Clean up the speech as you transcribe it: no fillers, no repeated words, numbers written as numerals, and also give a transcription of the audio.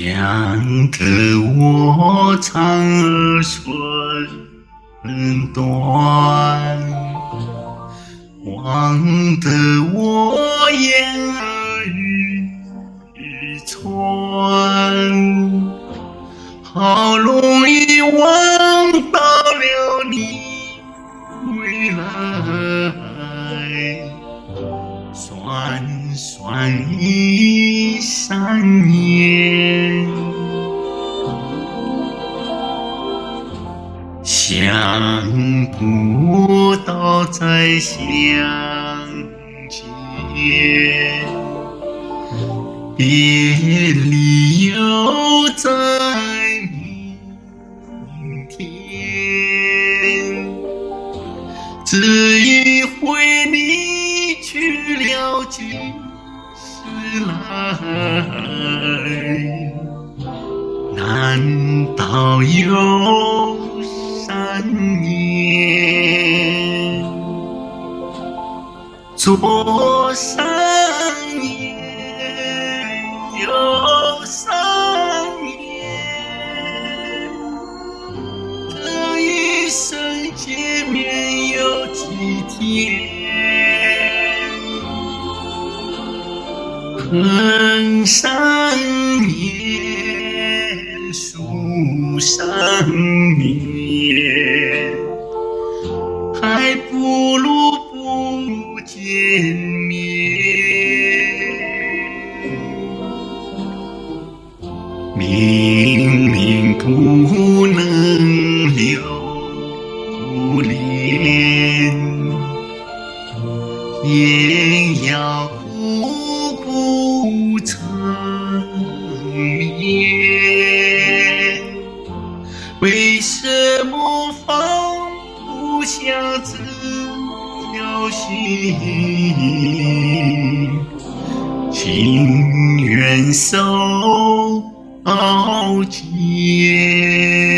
想得我长儿寸断，望得我眼儿欲穿。好容易望到了你归来，算算已3年，想不到再相见，别离又在明天，这一回你去了几时来？难道有3年？左3年，右3年，这一生见面有几天？恨3年，数3年，还不如不见面。明明不能留恋，也要苦苦缠绵。为什么放不下这条心？情愿受煎。